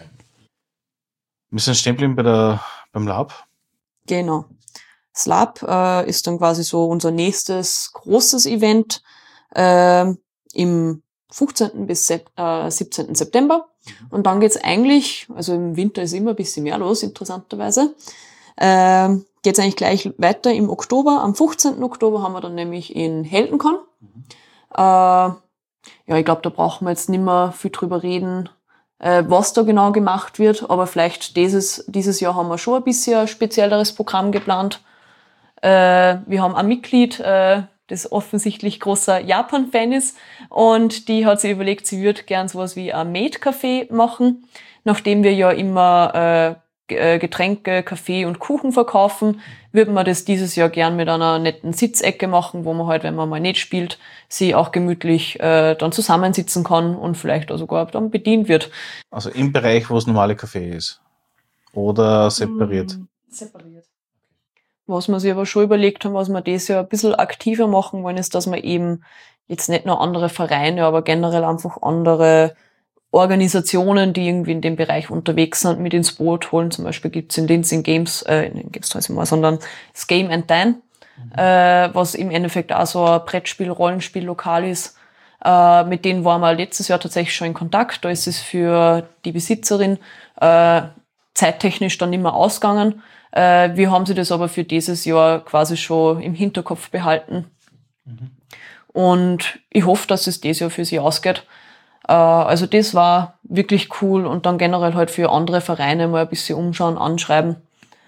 Wir sind stehen geblieben bei der, beim Lab. Genau. Das Lab äh, ist dann quasi so unser nächstes großes Event äh, im fünfzehnten bis siebzehnten September. Und dann geht's eigentlich, also im Winter ist immer ein bisschen mehr los, interessanterweise, äh, geht's eigentlich gleich weiter im Oktober. Am fünfzehnten Oktober haben wir dann nämlich in Heldencon. Mhm. Äh, ja, ich glaube, da brauchen wir jetzt nicht mehr viel drüber reden, äh, was da genau gemacht wird. Aber vielleicht dieses, dieses Jahr haben wir schon ein bisschen ein spezielleres Programm geplant. Äh, wir haben ein Mitglied, äh, das offensichtlich großer Japan-Fan ist. Und die hat sich überlegt, sie würde gern sowas wie ein Maid-Café machen. Nachdem wir ja immer äh, Getränke, Kaffee und Kuchen verkaufen, würden wir das dieses Jahr gern mit einer netten Sitzecke machen, wo man halt, wenn man mal nicht spielt, sie auch gemütlich äh, dann zusammensitzen kann und vielleicht auch sogar dann bedient wird. Also im Bereich, wo es normale Kaffee ist? Oder separiert? Mm, separiert. Was wir sich aber schon überlegt haben, was wir das ja ein bisschen aktiver machen wollen, ist, dass wir eben jetzt nicht nur andere Vereine, aber generell einfach andere Organisationen, die irgendwie in dem Bereich unterwegs sind, mit ins Boot holen. Zum Beispiel gibt's in Linz in Games, äh, in Games weiß ich mal, sondern das Game and Dine, mhm. äh, was im Endeffekt auch so ein Brettspiel, Rollenspiel-Lokal ist. Äh, mit denen waren wir letztes Jahr tatsächlich schon in Kontakt. Da ist es für die Besitzerin äh, zeittechnisch dann nicht mehr ausgegangen. Wir haben sie das aber für dieses Jahr quasi schon im Hinterkopf behalten. Mhm. Und ich hoffe, dass es dieses Jahr für sie ausgeht. Also das war wirklich cool und dann generell halt für andere Vereine mal ein bisschen umschauen, anschreiben,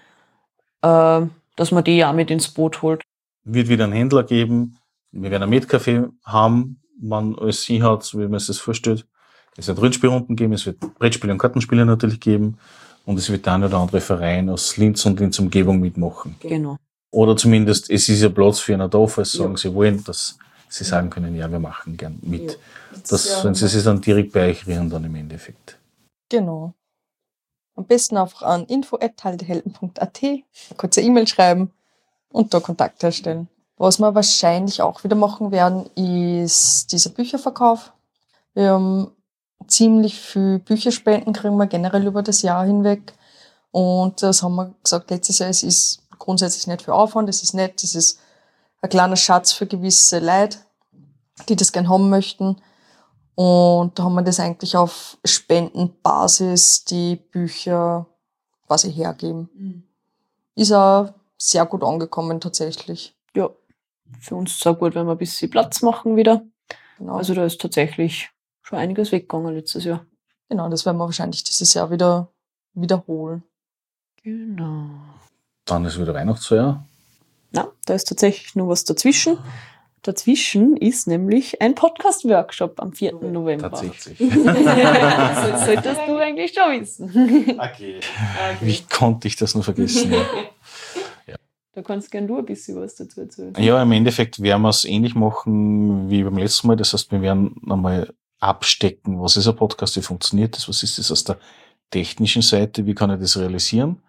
dass man die ja auch mit ins Boot holt. Wird wieder einen Händler geben. Wir werden ein Maid-Café haben, man alles sie hat, wie man sich das vorstellt. Es wird Rollenspielrunden geben, es wird Brettspiele und Kartenspiele natürlich geben. Und es wird dann oder andere Verein aus Linz und Linz Umgebung mitmachen. Genau. Oder zumindest, es ist ja Platz für einen da, falls sagen, ja. sie wollen, dass sie sagen können, ja, wir machen gern mit. Ja. Das, Ja, wenn sie sich dann direkt bei euch rühren, dann im Endeffekt. Genau. Am besten einfach an info at halledahelden punkt a t eine kurze E-Mail schreiben und da Kontakt herstellen. Was wir wahrscheinlich auch wieder machen werden, ist dieser Bücherverkauf. Wir haben ziemlich viel Bücherspenden, kriegen wir generell über das Jahr hinweg. Und das haben wir gesagt letztes Jahr, es ist grundsätzlich nicht für Aufwand, es ist nett, es ist ein kleiner Schatz für gewisse Leute, die das gern haben möchten. Und da haben wir das eigentlich auf Spendenbasis die Bücher quasi hergeben. Mhm. Ist auch sehr gut angekommen tatsächlich. Ja, für uns ist es auch gut, wenn wir ein bisschen Platz machen wieder. Genau. Also da ist tatsächlich schon einiges weggegangen letztes Jahr. Genau, das werden wir wahrscheinlich dieses Jahr wieder wiederholen. Genau. Dann ist wieder Weihnachtsfeier. Na, da ist tatsächlich nur was dazwischen. Dazwischen ist nämlich ein Podcast-Workshop am vierten November. Tatsächlich. Das solltest du eigentlich schon wissen. Okay. Wie konnte ich das nur vergessen? Ja. Da kannst gern du ein bisschen was dazu erzählen. Ja, im Endeffekt werden wir es ähnlich machen wie beim letzten Mal. Das heißt, wir werden einmal abstecken, was ist ein Podcast, wie funktioniert das, was ist das aus der technischen Seite, wie kann ich das realisieren.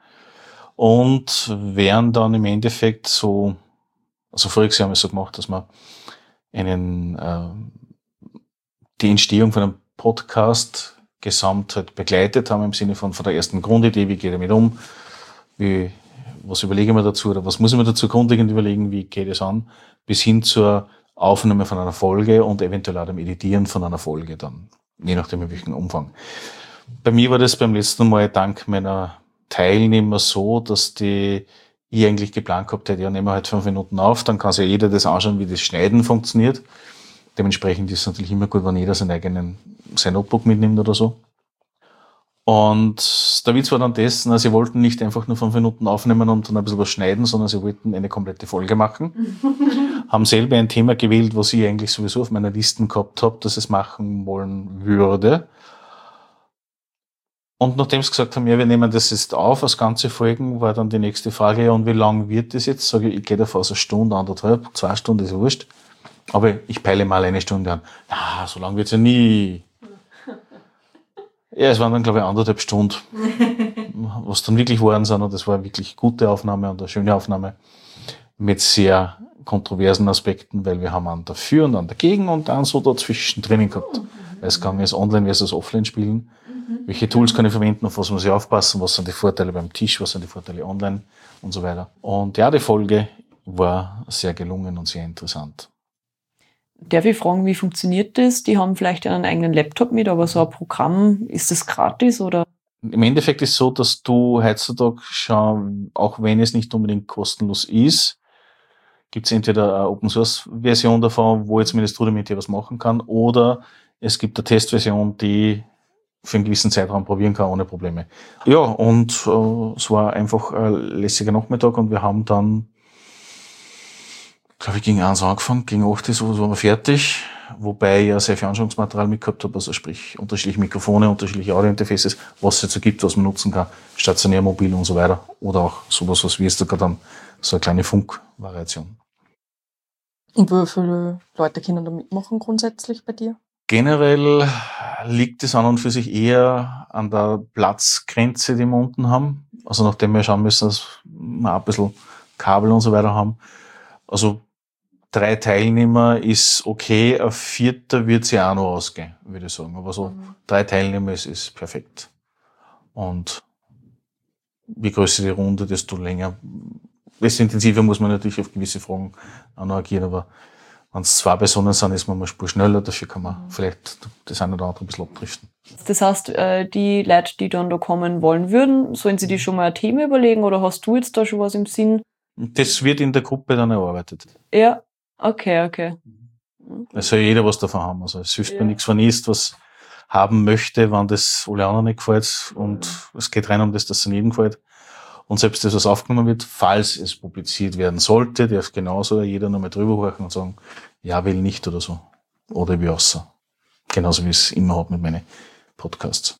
Und werden dann im Endeffekt so, also voriges Jahr haben wir es so gemacht, dass wir einen, äh, die Entstehung von einem Podcast gesamt halt begleitet haben, im Sinne von, von der ersten Grundidee, wie geht er damit um, wie, was überlege ich mir dazu oder was muss ich mir dazu grundlegend überlegen, wie geht es an, bis hin zur Aufnahme von einer Folge und eventuell auch dem Editieren von einer Folge dann, je nachdem in welchem Umfang. Bei mir war das beim letzten Mal dank meiner Teilnehmer so, dass die ich eigentlich geplant gehabt hätte, ja, nehmen wir halt fünf Minuten auf, dann kann sich ja jeder das anschauen, wie das Schneiden funktioniert. Dementsprechend ist es natürlich immer gut, wenn jeder seinen eigenen, sein Notebook mitnimmt oder so. Und der Witz war dann das, na, sie wollten nicht einfach nur fünf Minuten aufnehmen und dann ein bisschen was schneiden, sondern sie wollten eine komplette Folge machen. Haben selber ein Thema gewählt, was ich eigentlich sowieso auf meiner Liste gehabt habe, dass ich es machen wollen würde. Und nachdem sie gesagt haben, ja, wir nehmen das jetzt auf als ganze Folgen, war dann die nächste Frage, ja, und wie lang wird das jetzt? Sage ich, ich gehe davon aus eine Stunde, anderthalb, zwei Stunden, ist ja wurscht. Aber ich peile mal eine Stunde an. Na, so lang wird's ja nie. Ja, es waren dann, glaube ich, anderthalb Stunden, was dann wirklich waren sind. Und das war eine wirklich gute Aufnahme und eine schöne Aufnahme mit sehr kontroversen Aspekten, weil wir haben einen dafür und einen dagegen und dann so dazwischen drinnen gehabt. Weil es gegangen ist online versus offline spielen. Welche Tools kann ich verwenden, auf was muss ich aufpassen, was sind die Vorteile beim Tisch, was sind die Vorteile online und so weiter. Und ja, die Folge war sehr gelungen und sehr interessant. Darf ich fragen, wie funktioniert das? Die haben vielleicht einen eigenen Laptop mit, aber so ein Programm, ist das gratis oder? Im Endeffekt ist es so, dass du heutzutage schon, auch wenn es nicht unbedingt kostenlos ist, gibt es entweder eine Open-Source-Version davon, wo ich zumindest rudimentär was machen kann, oder es gibt eine Testversion, die für einen gewissen Zeitraum probieren kann, ohne Probleme. Ja, und äh, es war einfach ein lässiger Nachmittag und wir haben dann, glaube ich, gegen eins angefangen, gegen acht so waren wir fertig, wobei ich ja sehr viel Anschauungsmaterial mitgehabt habe, also sprich unterschiedliche Mikrofone, unterschiedliche Audiointerfaces, was es jetzt so gibt, was man nutzen kann, stationär, mobil und so weiter, oder auch sowas, was wir jetzt da gerade haben, so eine kleine Funkvariation. Und wie viele Leute können da mitmachen grundsätzlich bei dir? Generell liegt es an und für sich eher an der Platzgrenze, die wir unten haben. Also nachdem wir schauen müssen, dass wir ein bisschen Kabel und so weiter haben. Also drei Teilnehmer ist okay, ein vierter wird sich auch noch ausgehen, würde ich sagen. Aber so mhm. drei Teilnehmer ist, ist perfekt. Und je größer die Runde, desto länger, desto intensiver muss man natürlich auf gewisse Fragen auch noch agieren, aber wenn es zwei Personen sind, ist man mal spur schneller, dafür kann man mhm. vielleicht das eine oder andere ein bisschen abdriften. Das heißt, die Leute, die dann da kommen wollen würden, sollen sie sich schon mal ein Thema überlegen oder hast du jetzt da schon was im Sinn? Das wird in der Gruppe dann erarbeitet. Ja, okay, okay. Es soll jeder was davon haben. Also es hilft ja. mir nichts, wenn ich jetzt was haben möchte, wenn das alle anderen nicht gefällt und mhm. es geht rein um das, dass es jedem gefällt. Und selbst das, was aufgenommen wird, falls es publiziert werden sollte, darf genauso jeder nochmal drüber horchen und sagen, ja, will nicht oder so. Oder wie außer. Genauso wie ich es immer habe mit meinen Podcasts.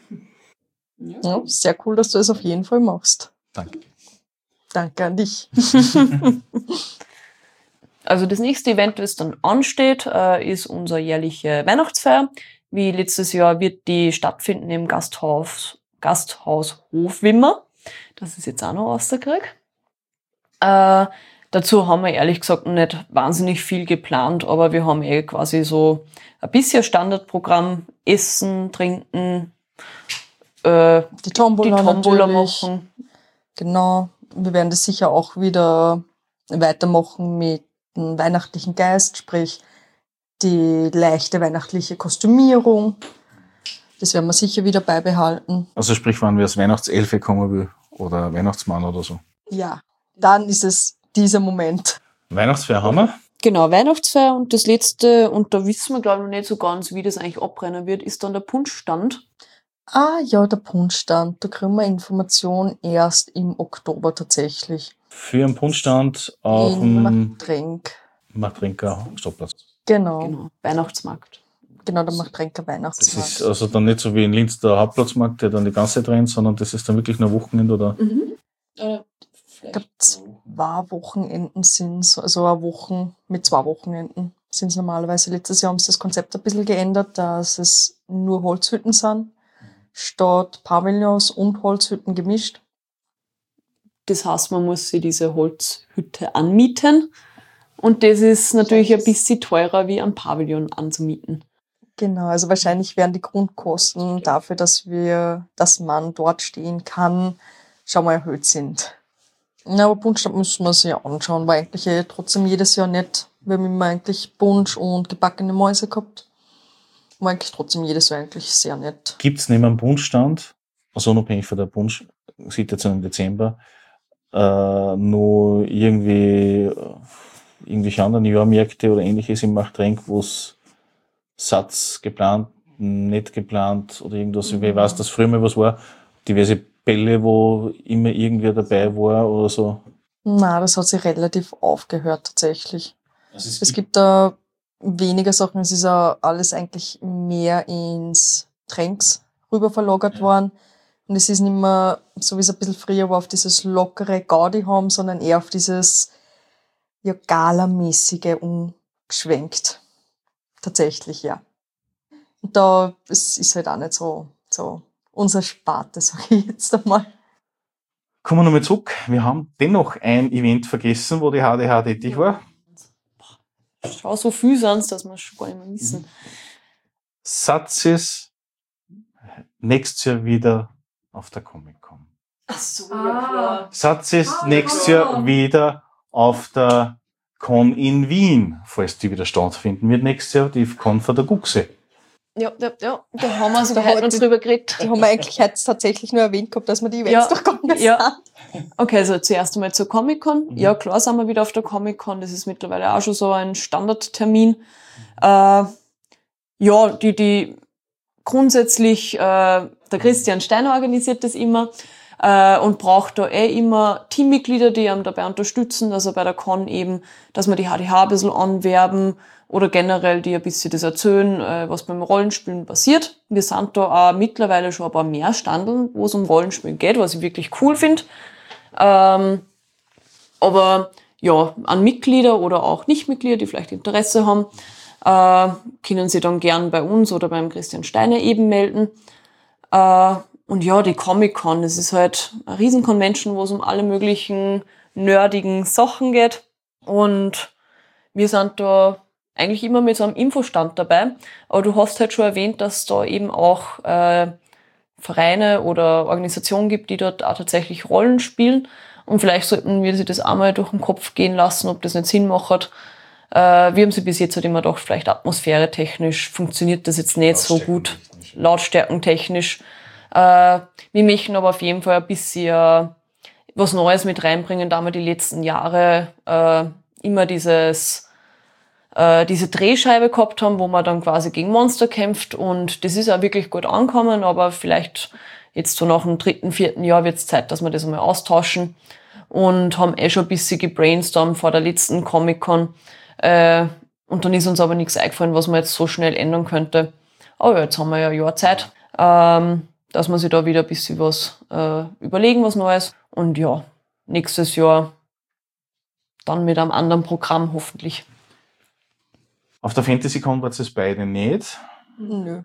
Ja, sehr cool, dass du es auf jeden Fall machst. Danke. Danke an dich. Also das nächste Event, das dann ansteht, äh, ist unsere jährliche Weihnachtsfeier. Wie letztes Jahr wird die stattfinden im Gasthaus, Gasthaus Hofwimmer. Das ist jetzt auch noch rausgekriegt. Äh, dazu haben wir ehrlich gesagt nicht wahnsinnig viel geplant, aber wir haben eh quasi so ein bisschen Standardprogramm, Essen, Trinken, äh, Die Tombola, die Tombola natürlich. machen. Genau. Wir werden das sicher auch wieder weitermachen mit dem weihnachtlichen Geist, sprich die leichte weihnachtliche Kostümierung. Das werden wir sicher wieder beibehalten. Also sprich, wenn wir als Weihnachtselfe kommen will oder Weihnachtsmann oder so. Ja, dann ist es dieser Moment. Weihnachtsfeier haben wir. Genau, Weihnachtsfeier und das letzte, und da wissen wir glaube ich noch nicht so ganz, wie das eigentlich abbrennen wird, ist dann der Punschstand. Ah ja, der Punschstand. Da kriegen wir Information erst im Oktober tatsächlich. Für einen Punschstand auf In dem Machtrenk. Machtrenker Stoppplatz. Genau. Genau, Weihnachtsmarkt. Genau, der Machtrenker Das Weihnachtsmarkt. ist also dann nicht so wie in Linz der Hauptplatzmarkt, der dann die ganze Zeit rennt, sondern das ist dann wirklich nur Wochenende oder? Mhm. Äh, Ich glaube, zwei Wochenenden sind es, also eine Woche mit zwei Wochenenden sind es normalerweise. Letztes Jahr haben sie das Konzept ein bisschen geändert, dass es nur Holzhütten sind, statt Pavillons und Holzhütten gemischt. Das heißt, man muss sich diese Holzhütte anmieten. Und das ist natürlich ein bisschen teurer, wie ein Pavillon anzumieten. Genau, also wahrscheinlich wären die Grundkosten dafür, dass wir, dass man dort stehen kann, schon mal erhöht sind. Ja, aber Punschstand müssen wir sich ja anschauen, weil eigentlich eh trotzdem jedes Jahr nicht. Wir haben immer eigentlich Punsch und gebackene Mäuse gehabt. War eigentlich trotzdem jedes Jahr eigentlich sehr nett. Gibt es neben dem Punschstand, also unabhängig von der Punsch-Situation im Dezember, äh, nur irgendwie äh, irgendwelche anderen Jahrmärkte oder ähnliches im Machtrenk, wo es Satz geplant, nicht geplant oder irgendwas. Mhm. Ich weiß, dass früher mal was war, diverse Bälle, wo immer irgendwer dabei war oder so. Na, das hat sich relativ aufgehört tatsächlich. Also es es gibt da weniger Sachen, es ist auch alles eigentlich mehr ins Tränks rüber verlagert ja. worden. Und es ist nicht mehr, so wie es ein bisschen früher war, auf dieses lockere Gaudi haben, sondern eher auf dieses ja, Gala-mäßige umgeschwenkt. Tatsächlich, ja. Und da es ist halt auch nicht so, so unser Sparte, sage ich jetzt einmal. Kommen wir nochmal zurück. Wir haben dennoch ein Event vergessen, wo die H D H tätig war. Schau so viel sonst, dass wir es gar nicht mehr wissen. Satz ist nächstes Jahr wieder auf der Comic-Con. Ach so, ah. ja klar. Satz ist ah, nächstes ja. Jahr wieder auf der Con in Wien, falls die wieder stattfinden wird nächstes Jahr, die Con von der Guxe. Ja, ja, ja, da haben wir sogar heute uns drüber geredet. Die haben wir eigentlich heute tatsächlich nur erwähnt gehabt, dass wir die Events ja, durchgegangen ja. sind. Okay, also zuerst einmal zur Comic-Con. Mhm. Ja, klar sind wir wieder auf der Comic-Con. Das ist mittlerweile auch schon so ein Standardtermin. Mhm. Äh, ja, die, die grundsätzlich, äh, der Christian Steiner organisiert das immer äh, und braucht da eh immer Teammitglieder, die ihm dabei unterstützen, dass er bei der Con eben, dass wir die H D H ein bisschen anwerben, oder generell, die ein bisschen das erzählen, was beim Rollenspielen passiert. Wir sind da auch mittlerweile schon ein paar mehr Standeln, wo es um Rollenspielen geht, was ich wirklich cool finde. Ähm, aber ja, an Mitglieder oder auch Nichtmitglieder, die vielleicht Interesse haben, äh, können sie dann gern bei uns oder beim Christian Steiner eben melden. Äh, und ja, die Comic-Con, das ist halt eine Riesen-Convention, wo es um alle möglichen nerdigen Sachen geht. Und wir sind da eigentlich immer mit so einem Infostand dabei. Aber du hast halt schon erwähnt, dass da eben auch äh, Vereine oder Organisationen gibt, die dort auch tatsächlich Rollen spielen. Und vielleicht sollten wir sich das einmal durch den Kopf gehen lassen, ob das nicht Sinn macht. Äh, wir haben sie bis jetzt halt immer gedacht, vielleicht atmosphäretechnisch funktioniert das jetzt nicht so gut, lautstärkentechnisch. Äh, wir möchten aber auf jeden Fall ein bisschen was Neues mit reinbringen, da wir die letzten Jahre äh, immer dieses diese Drehscheibe gehabt haben, wo man dann quasi gegen Monster kämpft, und das ist auch wirklich gut angekommen, aber vielleicht jetzt so nach dem dritten, vierten Jahr wird es Zeit, dass wir das einmal austauschen, und haben eh schon ein bisschen gebrainstormt vor der letzten Comic-Con, äh, und dann ist uns aber nichts eingefallen, was man jetzt so schnell ändern könnte. Aber ja, jetzt haben wir ja ein Jahr Zeit, ähm, dass wir sich da wieder ein bisschen was äh, überlegen, was Neues, und ja, nächstes Jahr dann mit einem anderen Programm hoffentlich. Auf der FantasyCon wart ihr beide nicht. Nö.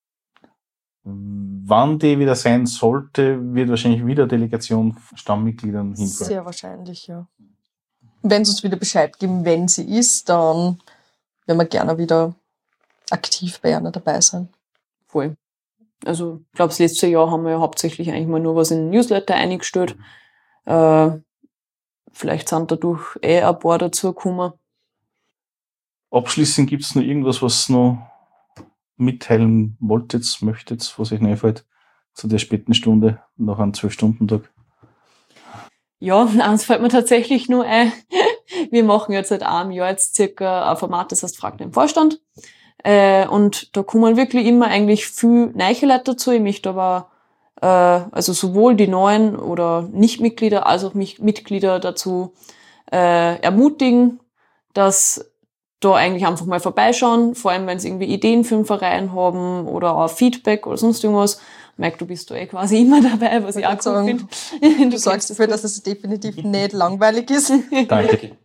Wann die wieder sein sollte, wird wahrscheinlich wieder eine Delegation von Stammmitgliedern hinfahren. Sehr wahrscheinlich, ja. Wenn sie uns wieder Bescheid geben, wenn sie ist, dann werden wir gerne wieder aktiv bei einer dabei sein. Voll. Also, ich glaube, das letzte Jahr haben wir ja hauptsächlich eigentlich mal nur was in den Newsletter eingestellt. Äh, vielleicht sind dadurch eh ein paar dazugekommen. Abschließend gibt es noch irgendwas, was ihr noch mitteilen wolltet, möchtet, was euch einfällt zu der späten Stunde nach einem zwölf-Stunden-Tag? Ja, eins fällt mir tatsächlich nur ein. Wir machen jetzt seit einem Jahr jetzt circa ein Format, das heißt Frag den Vorstand. Äh, und da kommen wirklich immer eigentlich viel neue Leute dazu. Ich möchte aber äh, also sowohl die neuen oder Nicht-Mitglieder als auch mich Mitglieder dazu äh, ermutigen, dass da eigentlich einfach mal vorbeischauen, vor allem wenn sie irgendwie Ideen für den Verein haben oder auch Feedback oder sonst irgendwas. Mike, du bist da eh quasi immer dabei, was ich, ich auch gut finde. Du, du sorgst dafür, dass es definitiv nicht langweilig ist. Danke.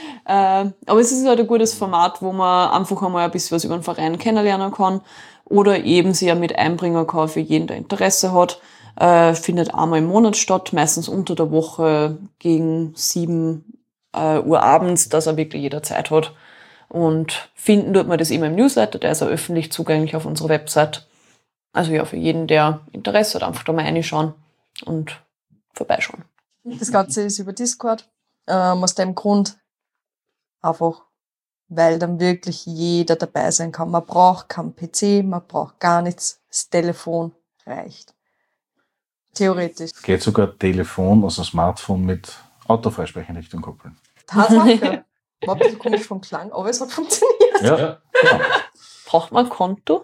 äh, aber es ist halt ein gutes Format, wo man einfach einmal ein bisschen was über den Verein kennenlernen kann oder eben sich ja mit einbringen kann für jeden, der Interesse hat. Äh, findet einmal im Monat statt, meistens unter der Woche gegen sieben äh, Uhr abends, dass er wirklich jeder Zeit hat. Und finden tut man das immer im Newsletter, der ist auch öffentlich zugänglich auf unserer Website. Also ja, für jeden, der Interesse hat, einfach da mal reinschauen und vorbeischauen. Das Ganze ist über Discord. Ähm, aus dem Grund einfach, weil dann wirklich jeder dabei sein kann. Man braucht keinen P C, man braucht gar nichts. Das Telefon reicht. Theoretisch. Es geht sogar Telefon, also Smartphone mit Autofreisprechenrichtung koppeln. Tatsache. War ein bisschen komisch vom Klang, aber es hat funktioniert. Ja, ja. Genau. Braucht man ein Konto?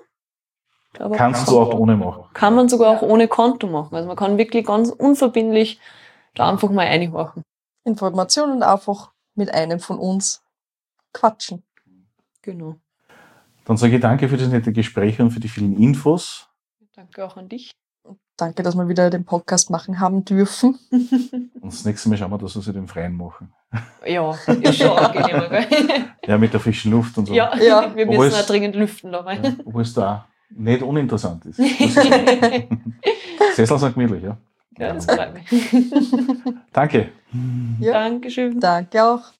Aber Kannst du auch ohne machen. Kann man sogar auch ohne Konto machen. Also man kann wirklich ganz unverbindlich da einfach mal reinhorchen. Informationen einfach mit einem von uns quatschen. Genau. Dann sage ich danke für das nette Gespräch und für die vielen Infos. Danke auch an dich. Danke, dass wir wieder den Podcast machen haben dürfen. Und das nächste Mal schauen wir, dass wir sie den Freien machen. Ja, ist schon angenehmer, gell? Ja, mit der frischen Luft und so. Ja, Ja. wir Obwohl müssen es- auch dringend lüften dabei. Ja, obwohl es da nicht uninteressant ist. muss ich sagen. Sessel sind gemütlich, ja. Ja, das freut mich. Danke. Ja. Dankeschön. Danke auch.